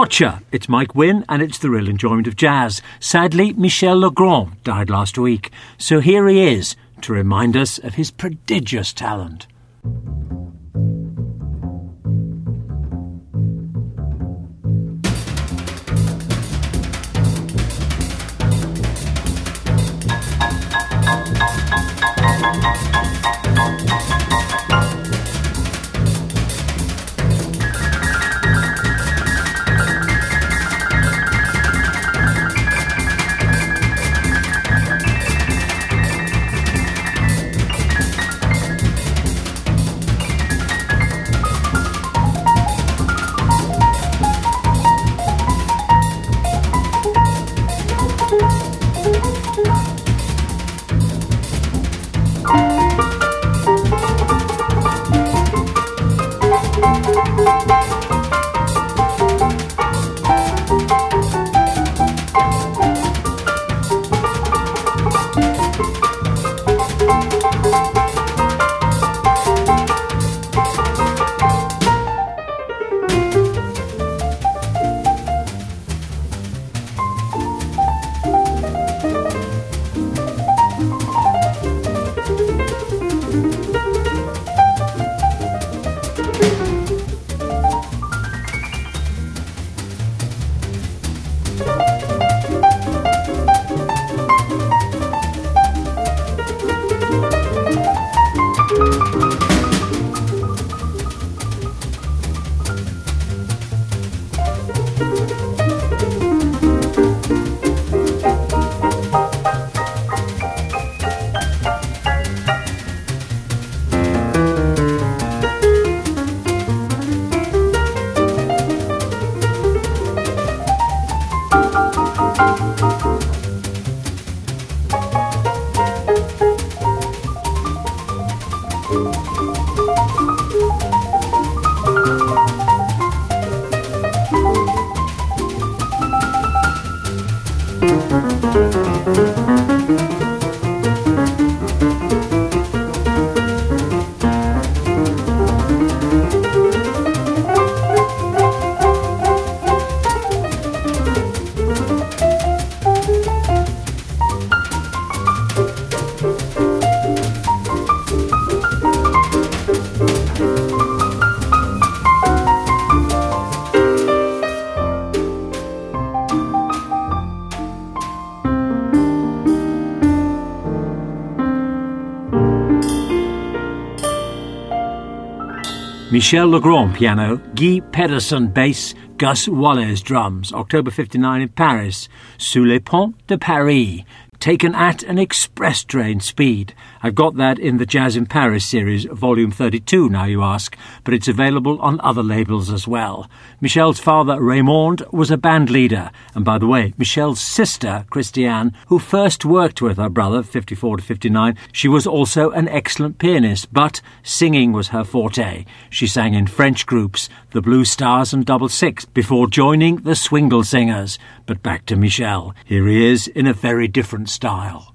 Gotcha! It's Mike Wynne and it's the real enjoyment of jazz. Sadly, Michel Legrand died last week, so here he is to remind us of his prodigious talent. Michel Legrand piano, Guy Pedersen bass, Gus Wallace drums, October 59 in Paris, Sous les ponts de Paris, taken at an express train speed. I've got that in the Jazz in Paris series, volume 32 now you ask, but it's available on other labels as well. Michel's father, Raymond, was a band leader, and by the way, Michel's sister, Christiane, who first worked with her brother, 54 to 59, she was also an excellent pianist, but singing was her forte. She sang in French groups, the Blue Stars and Double Six, before joining the Swingle Singers. But back to Michel. Here he is in a very different style.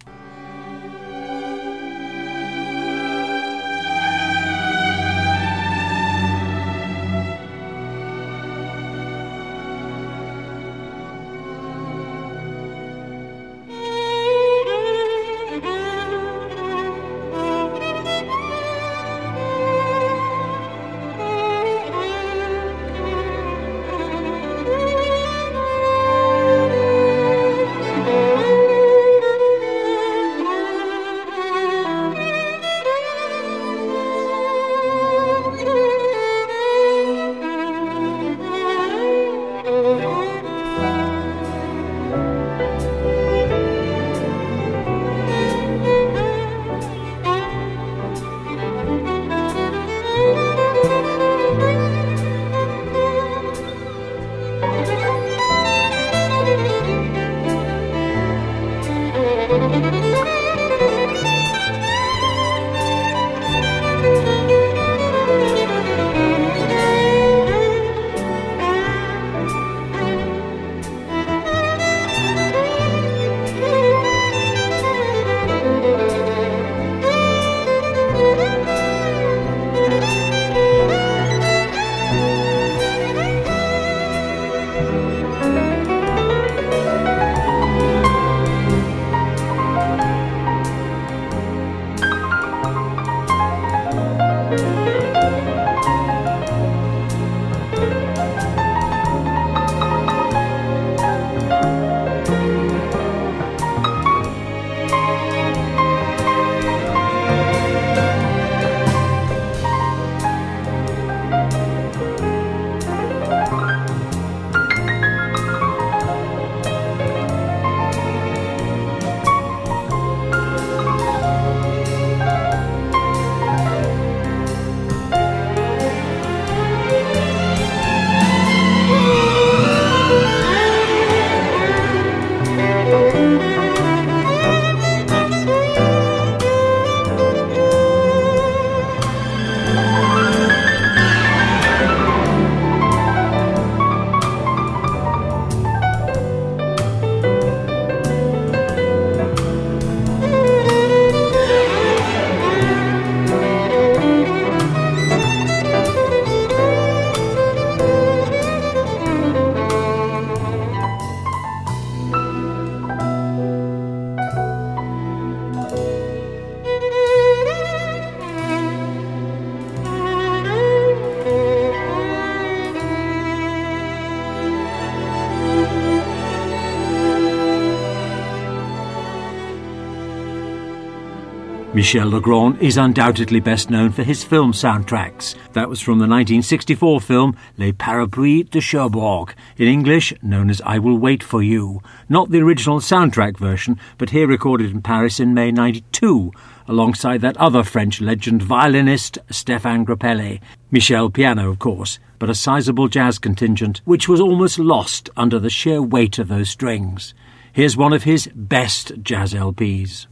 Michel Legrand is undoubtedly best known for his film soundtracks. That was from the 1964 film Les Parapluies de Cherbourg, in English known as I Will Wait For You. Not the original soundtrack version, but here recorded in Paris in May '92, alongside that other French legend violinist Stéphane Grappelli. Michel piano, of course, but a sizable jazz contingent which was almost lost under the sheer weight of those strings. Here's one of his best jazz LPs.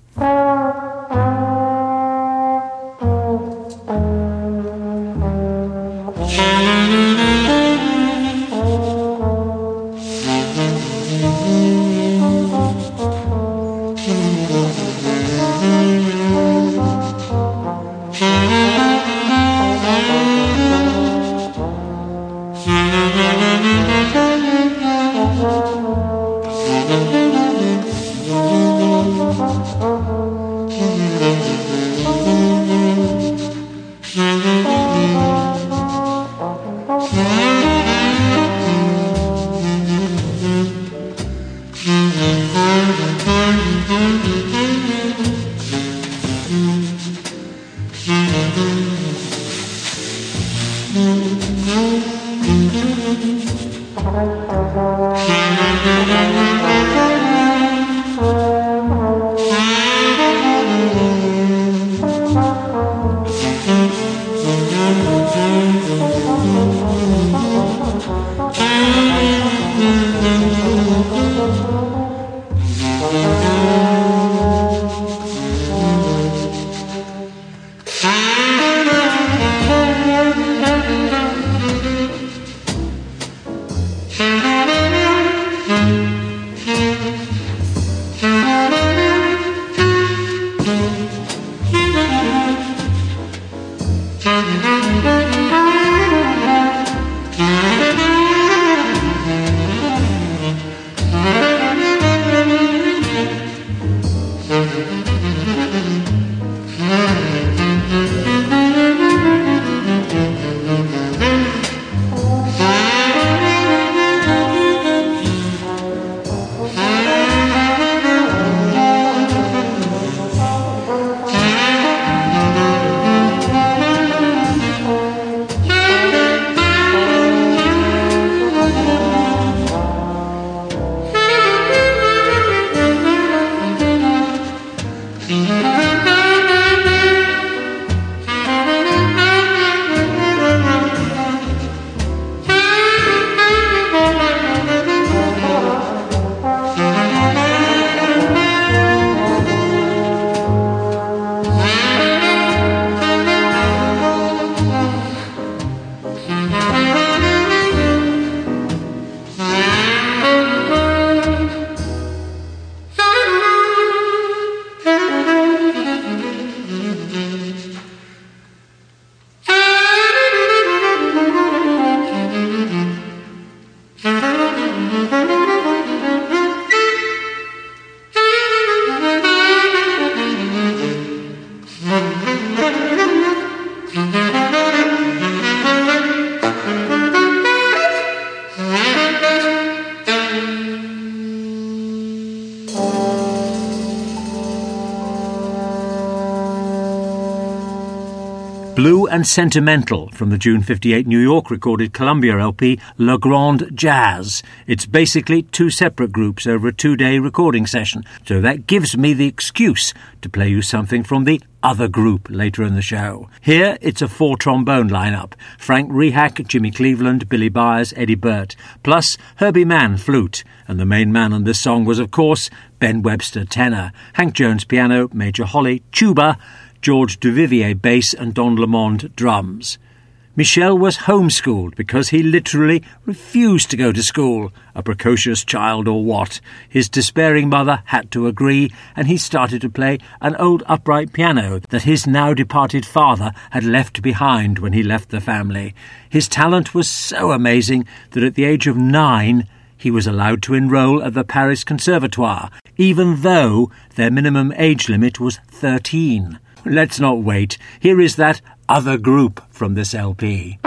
Blue and Sentimental from the June 58 New York recorded Columbia LP Legrand Jazz. It's basically two separate groups over a 2-day recording session, so that gives me the excuse to play you something from the other group later in the show. Here it's a 4-trombone lineup: Frank Rehak, Jimmy Cleveland, Billy Byers, Eddie Burt, plus Herbie Mann flute, and the main man on this song was of course Ben Webster tenor, Hank Jones piano, Major Holly tuba, George Duvivier bass and Don Lamond drums. Michel was homeschooled because he literally refused to go to school, a precocious child or what. His despairing mother had to agree, and he started to play an old upright piano that his now departed father had left behind when he left the family. His talent was so amazing that at the age of 9 he was allowed to enroll at the Paris Conservatoire, even though their minimum age limit was 13. Let's not wait. Here is that other group from this LP.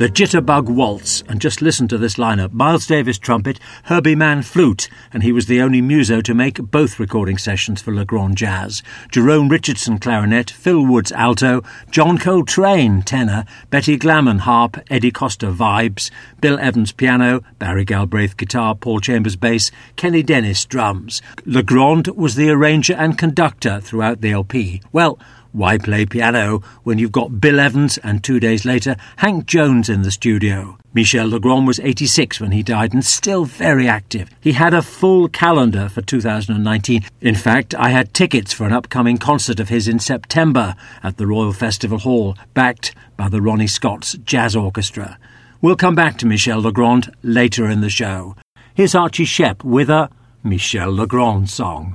The Jitterbug Waltz, and just listen to this lineup. Miles Davis trumpet, Herbie Mann flute, and he was the only muso to make both recording sessions for Le Grand Jazz. Jerome Richardson clarinet, Phil Woods alto, John Coltrane tenor, Betty Glamour harp, Eddie Costa vibes, Bill Evans piano, Barry Galbraith guitar, Paul Chambers bass, Kenny Dennis drums. Le Grand was the arranger and conductor throughout the LP. Well, why play piano when you've got Bill Evans and 2 days later Hank Jones in the studio? Michel Legrand was 86 when he died and still very active. He had a full calendar for 2019. In fact, I had tickets for an upcoming concert of his in September at the Royal Festival Hall, backed by the Ronnie Scott's Jazz Orchestra. We'll come back to Michel Legrand later in the show. Here's Archie Shepp with a Michel Legrand song.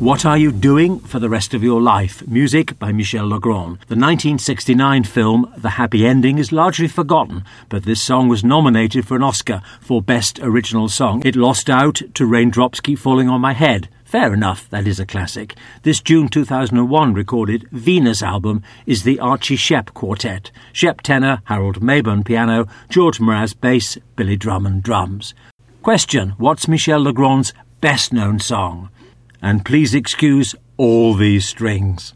What Are You Doing for the Rest of Your Life? Music by Michel Legrand. The 1969 film The Happy Ending is largely forgotten, but this song was nominated for an Oscar for Best Original Song. It lost out to Raindrops Keep Falling on My Head. Fair enough, that is a classic. This June 2001 recorded Venus album is the Archie Shepp Quartet. Shepp tenor, Harold Mabon piano, George Mraz bass, Billy Drummond drums. Question: what's Michel Legrand's best-known song? And please excuse all these strings.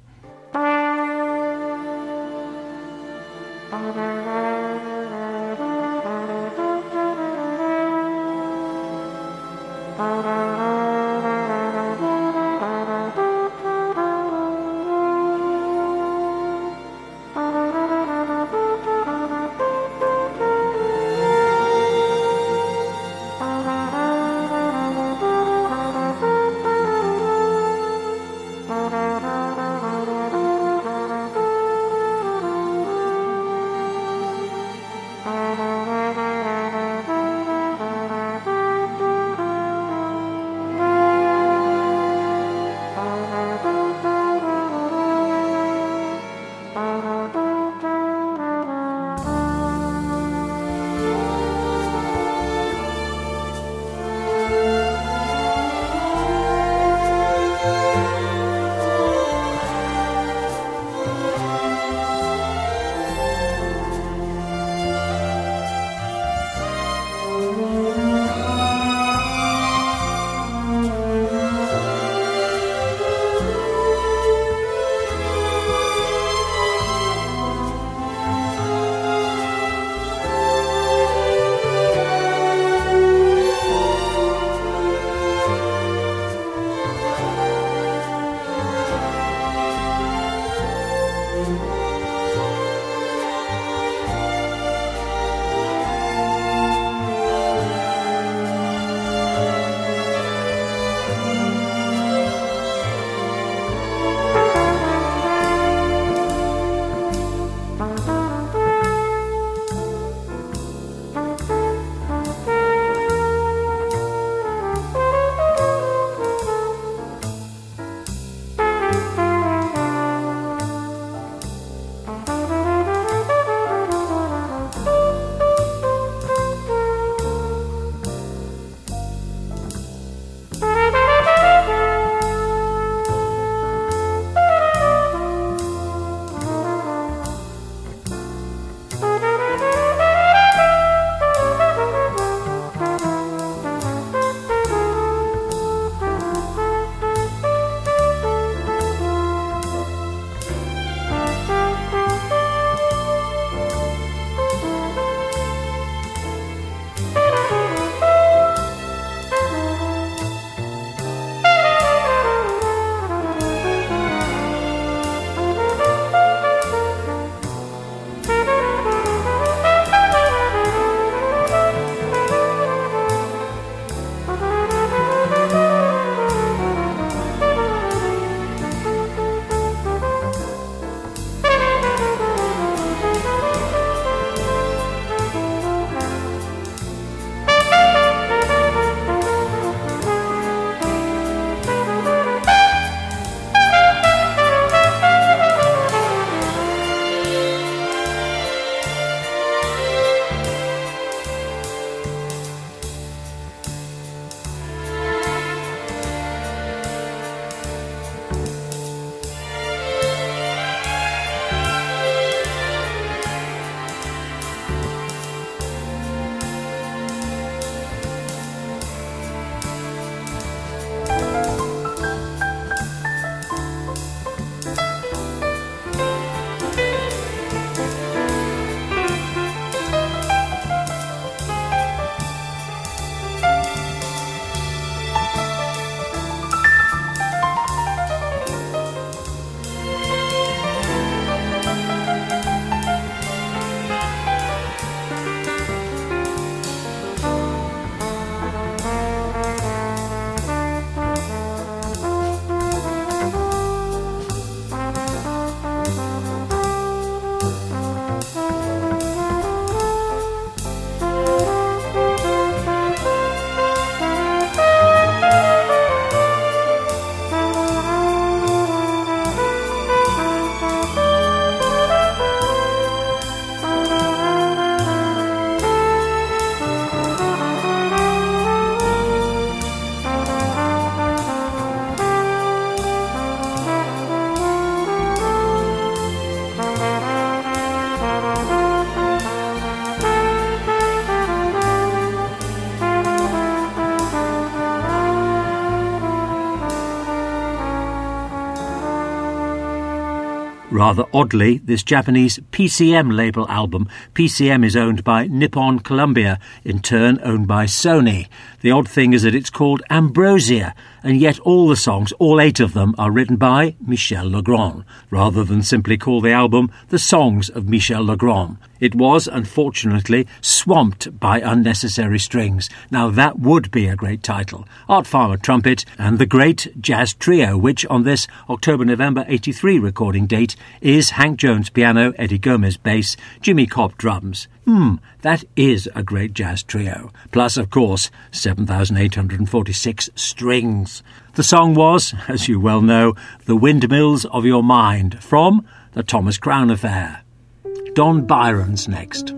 Rather oddly, this Japanese PCM label album, PCM is owned by Nippon Columbia, in turn owned by Sony. The odd thing is that it's called Ambrosia, and yet all the songs, all 8 of them, are written by Michel Legrand, rather than simply call the album The Songs of Michel Legrand. It was, unfortunately, swamped by unnecessary strings. Now that would be a great title. Art Farmer trumpet and the Great Jazz Trio, which on this October-November 83 recording date is Hank Jones piano, Eddie Gomez bass, Jimmy Cobb drums. That is a great jazz trio. Plus, of course, 7,846 strings. The song was, as you well know, The Windmills of Your Mind, from the Thomas Crown Affair. Don Byron's next.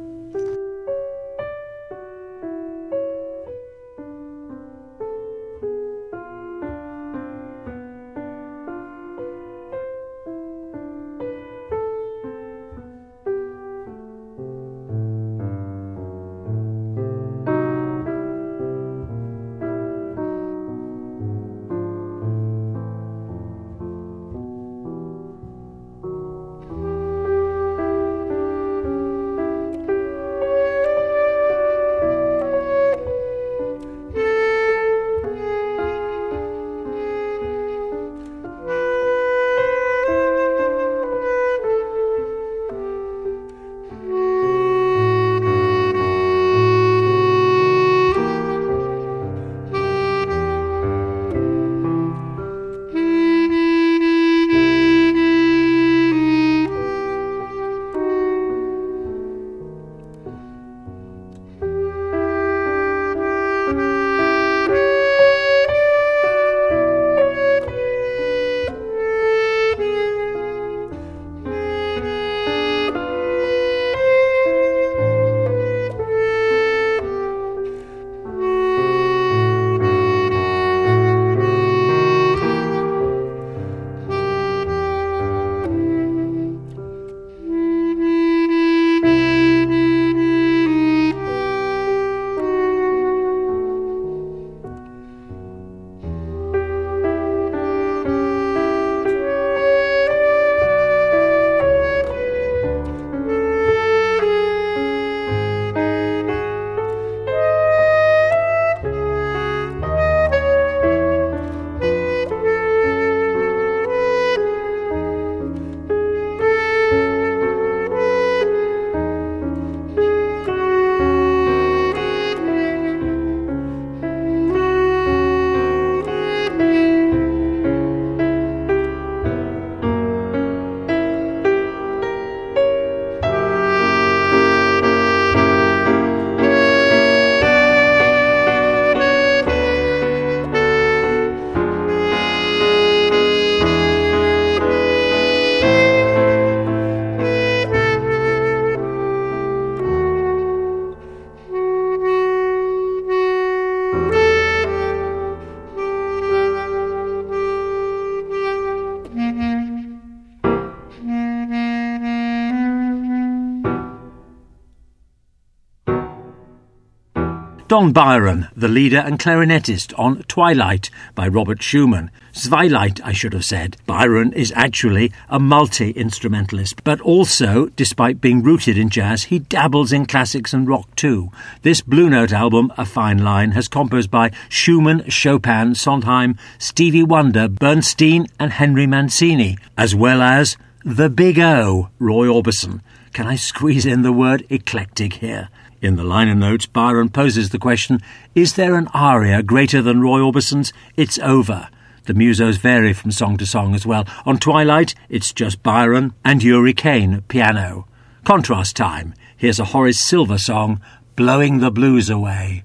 Don Byron, the leader and clarinetist on Twilight by Robert Schumann. Zweilight, I should have said. Byron is actually a multi-instrumentalist, but also, despite being rooted in jazz, he dabbles in classics and rock too. This Blue Note album, A Fine Line, has composed by Schumann, Chopin, Sondheim, Stevie Wonder, Bernstein and Henry Mancini, as well as the Big O, Roy Orbison. Can I squeeze in the word eclectic here? In the liner notes, Byron poses the question, is there an aria greater than Roy Orbison's It's Over? The musos vary from song to song as well. On Twilight, it's just Byron and Uri Cain, piano. Contrast time. Here's a Horace Silver song, Blowing the Blues Away.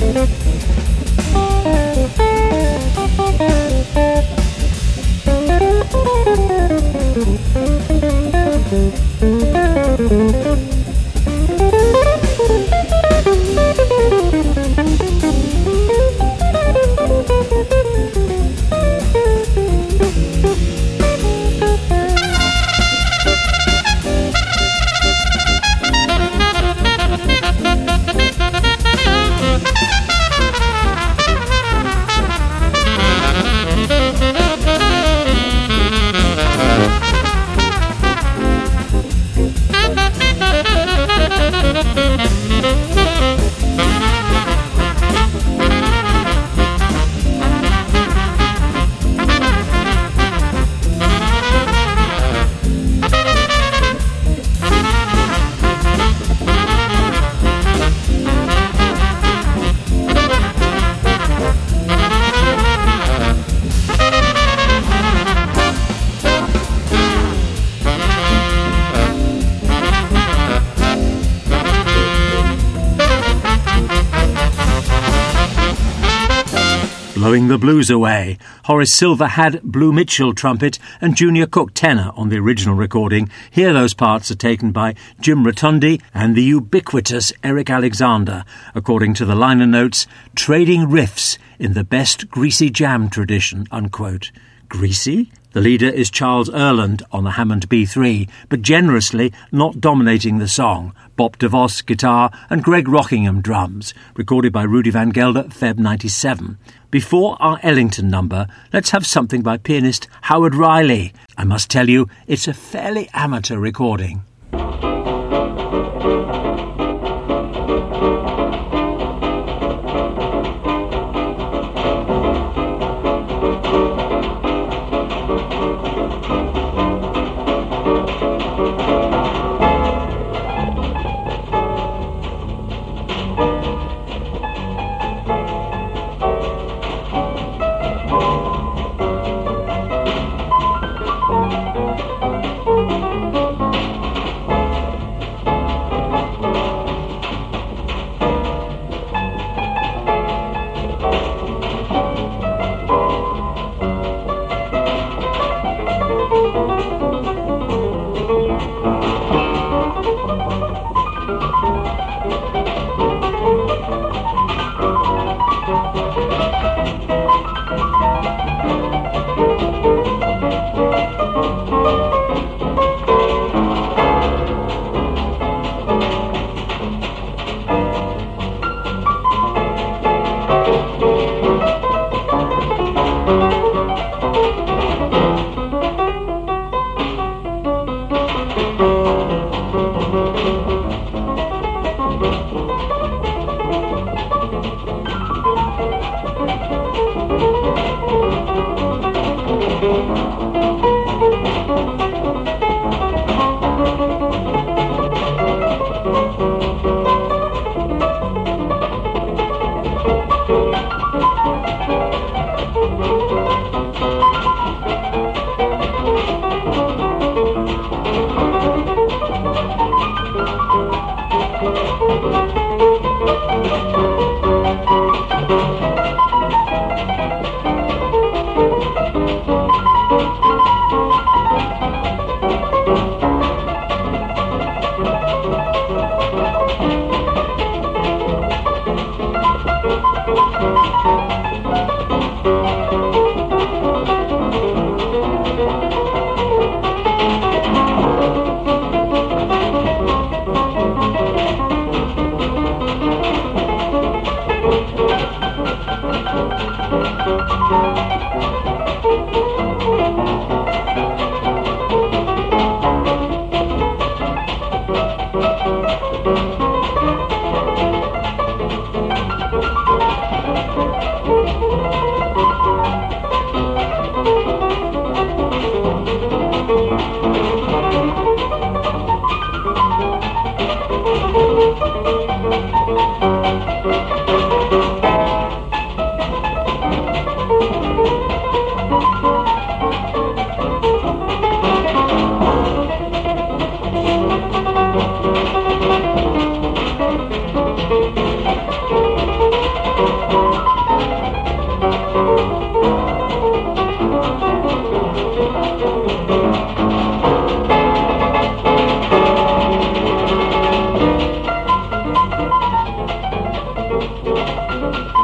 Blowing the Blues Away. Horace Silver had Blue Mitchell trumpet and Junior Cook tenor on the original recording. Here those parts are taken by Jim Rotundi and the ubiquitous Eric Alexander, according to the liner notes, trading riffs in the best greasy jam tradition, unquote. Greasy? The leader is Charles Erland on the Hammond B3, but generously not dominating the song. Bob DeVos guitar and Greg Rockingham drums, recorded by Rudy Van Gelder, Feb 97. Before our Ellington number, let's have something by pianist Howard Riley. I must tell you, it's a fairly amateur recording.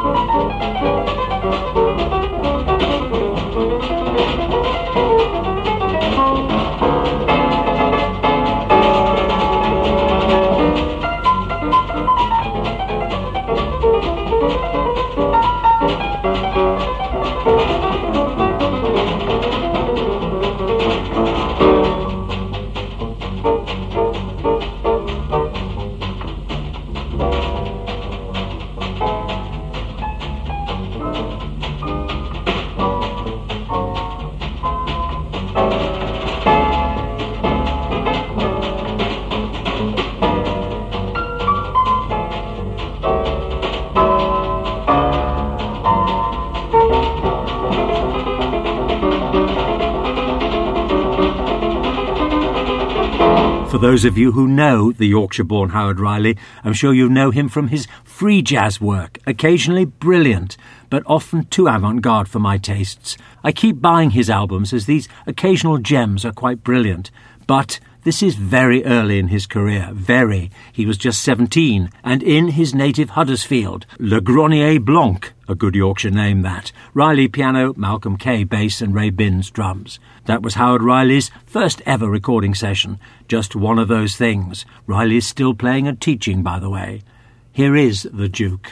For those of you who know the Yorkshire-born Howard Riley, I'm sure you know him from his free jazz work, occasionally brilliant, but often too avant-garde for my tastes. I keep buying his albums as these occasional gems are quite brilliant, but this is very early in his career, very. He was just 17, and in his native Huddersfield, Le Grenier Blanc, a good Yorkshire name that. Riley piano, Malcolm Kay bass and Ray Binns drums. That was Howard Riley's first ever recording session. Just one of those things. Riley's still playing and teaching, by the way. Here is The Duke.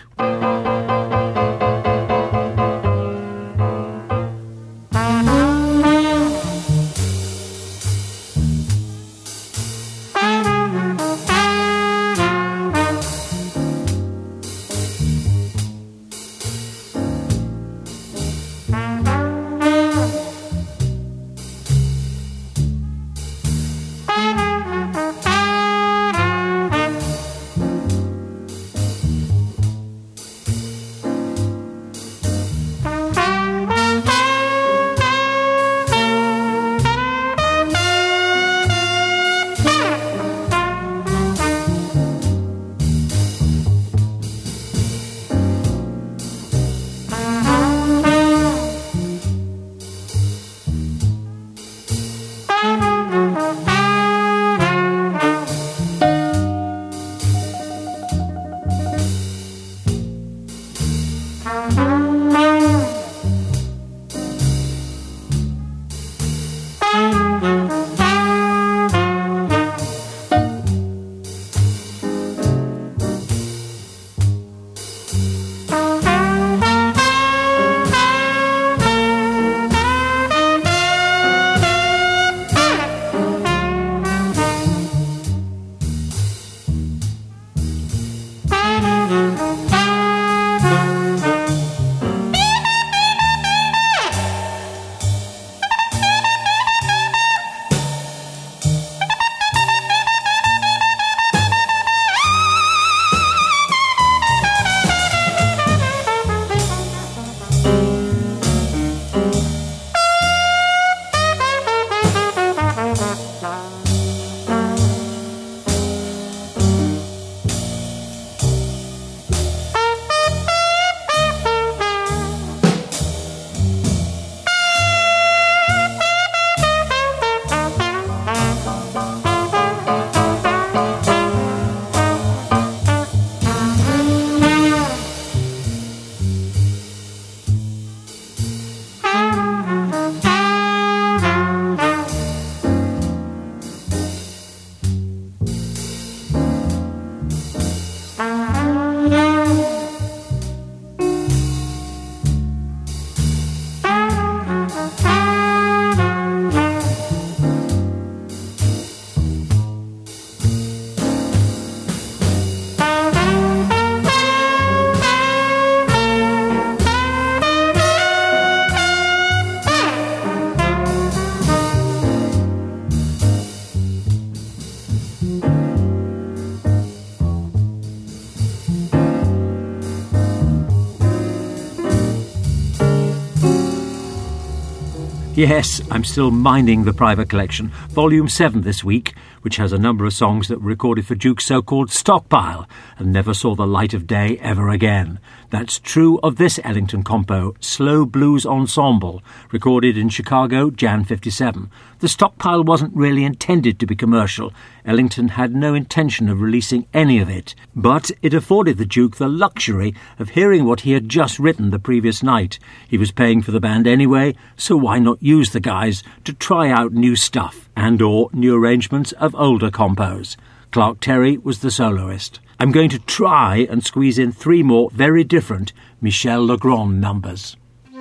Yes, I'm still mining the private collection, Volume 7 this week, which has a number of songs that were recorded for Duke's so-called stockpile and never saw the light of day ever again. That's true of this Ellington compo, Slow Blues Ensemble, recorded in Chicago, Jan 57. The stockpile wasn't really intended to be commercial. Ellington had no intention of releasing any of it, but it afforded the Duke the luxury of hearing what he had just written the previous night. He was paying for the band anyway, so why not use the guys to try out new stuff and/or new arrangements of older compos. Clark Terry was the soloist. I'm going to try and squeeze in 3 more very different Michel Legrand numbers.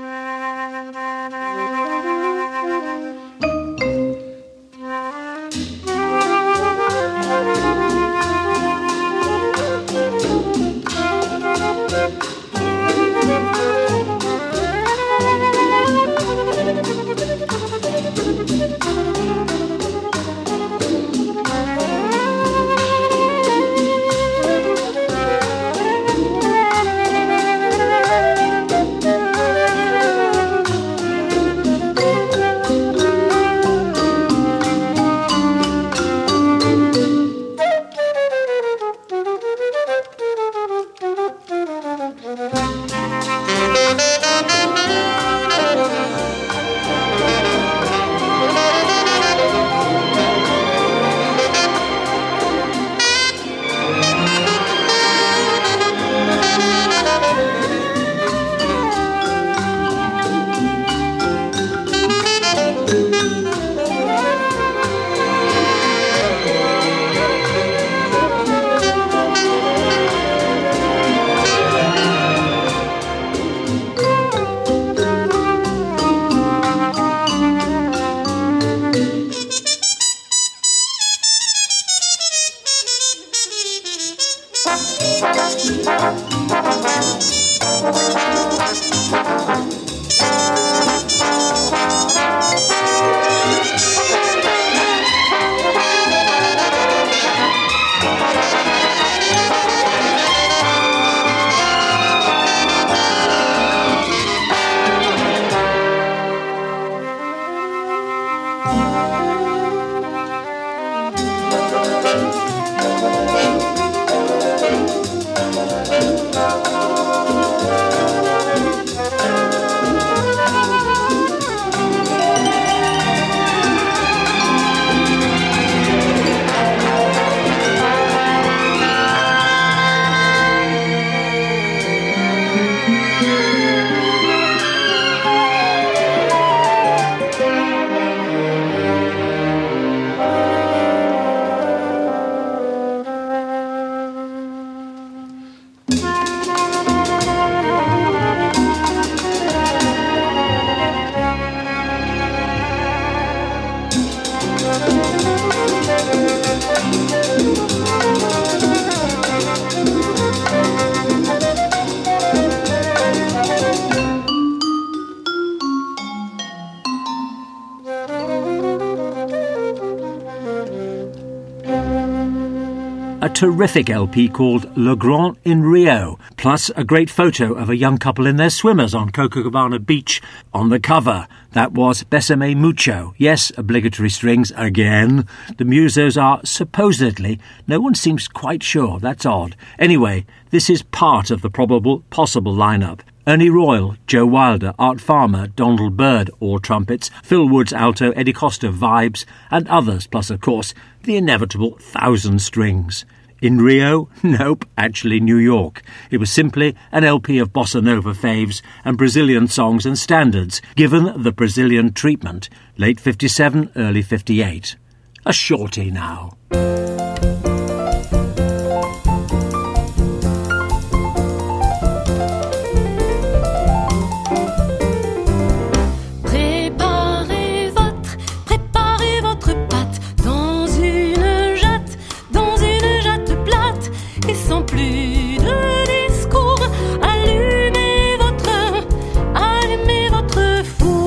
A terrific LP called Legrand in Rio, plus a great photo of a young couple in their swimmers on Copacabana Beach on the cover. That was Besame Mucho. Yes, obligatory strings again. The musos are supposedly, no one seems quite sure, that's odd. Anyway, this is part of the probable possible lineup. Ernie Royal, Joe Wilder, Art Farmer, Donald Byrd, all trumpets, Phil Woods alto, Eddie Costa vibes, and others, plus of course the inevitable 1,000 strings. In Rio? Nope, actually New York. It was simply an LP of bossa nova faves and Brazilian songs and standards, given the Brazilian treatment, late 57, early 58. A shorty now.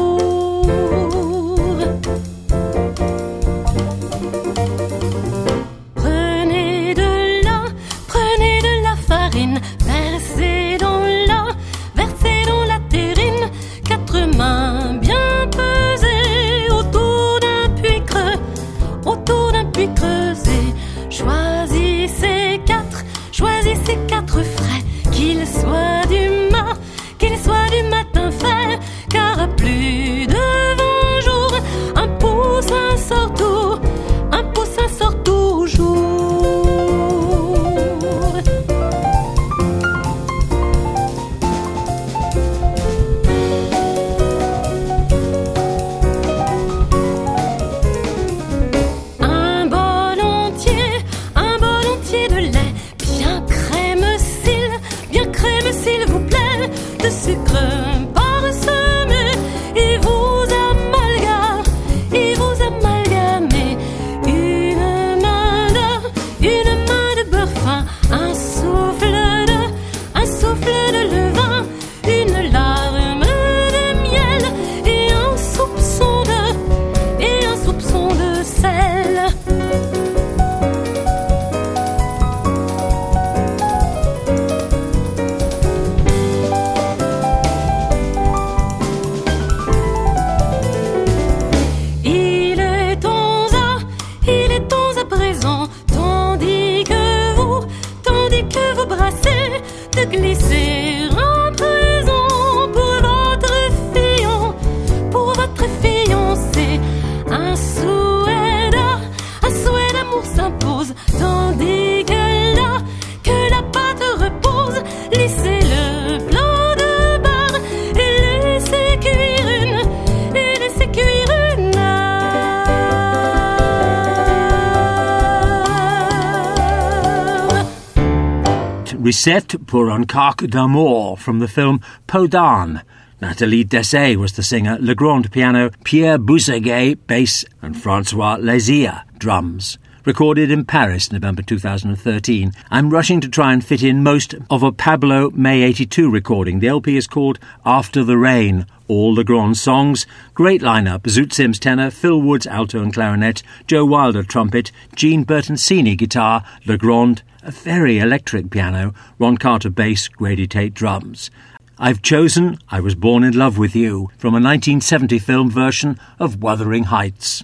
Allumez votre four. de sucre parsemé, il vous amalgamez une main de beurre fin, un souffle de levain, une larme de miel et un soupçon de sel. Il est temps à présent, tandis que vous brassez, de glisser un présent pour votre fiancé. Un souhait d'amour s'impose, tandis que la pâte repose. Lissez le plat de bar et laissez cuire une heure. Recette pour un coq d'amour from the film Peau d'Âne. Nathalie Dessay was the singer, Legrand piano, Pierre Boussaguet bass and Francois Lézia drums. Recorded in Paris, November 2013. I'm rushing to try and fit in most of a Pablo May 82 recording. The LP is called After the Rain. All Legrand songs. Great lineup. Zoot Sims tenor, Phil Woods alto and clarinet, Joe Wilder trumpet, Gene Bertoncini guitar, Legrand a very electric piano, Ron Carter bass, Grady Tate drums. I've chosen I Was Born in Love with You from a 1970 film version of Wuthering Heights.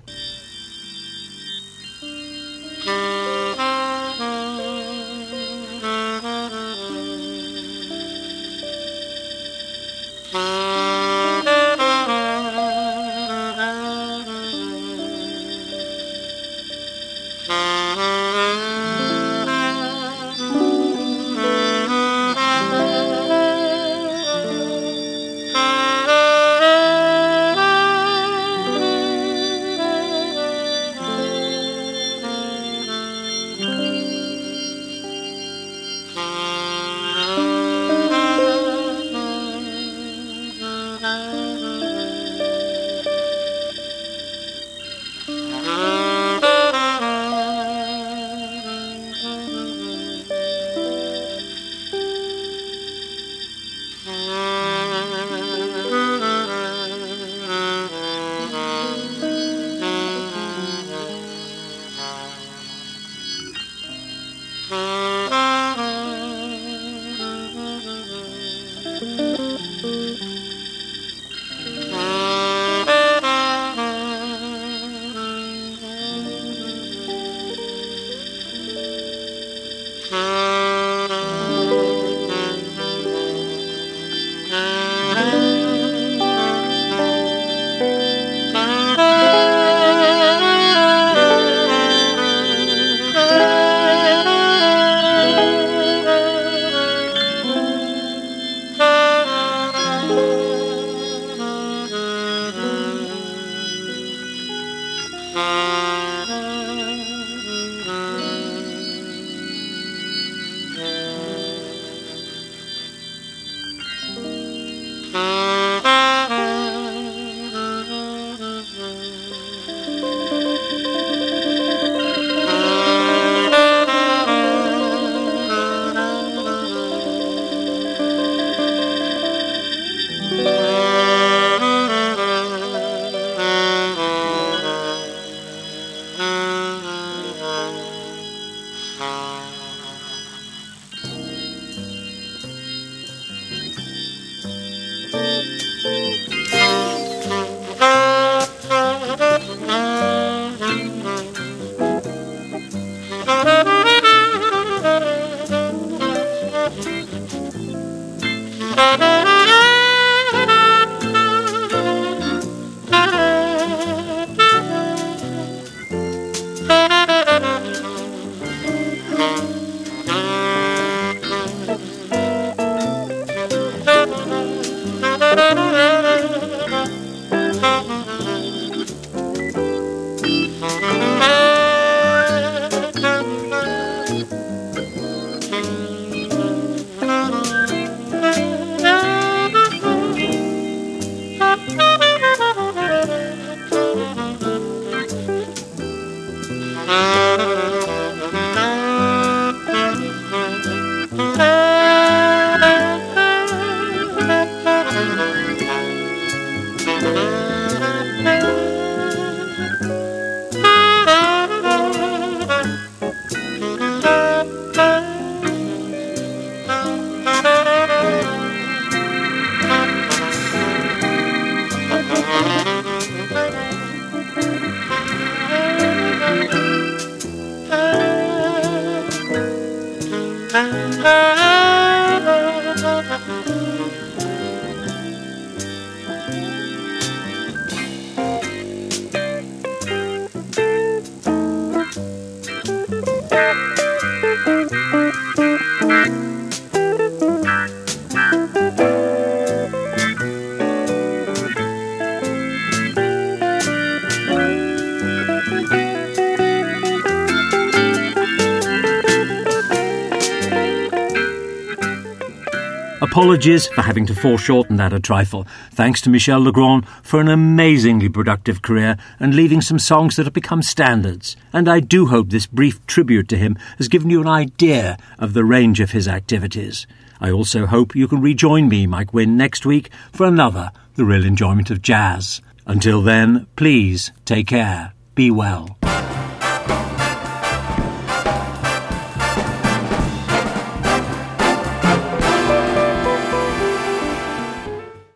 Apologies for having to foreshorten that a trifle. Thanks to Michel Legrand for an amazingly productive career and leaving some songs that have become standards. And I do hope this brief tribute to him has given you an idea of the range of his activities. I also hope you can rejoin me, Mike Wynne, next week for another The Real Enjoyment of Jazz. Until then, please take care, be well.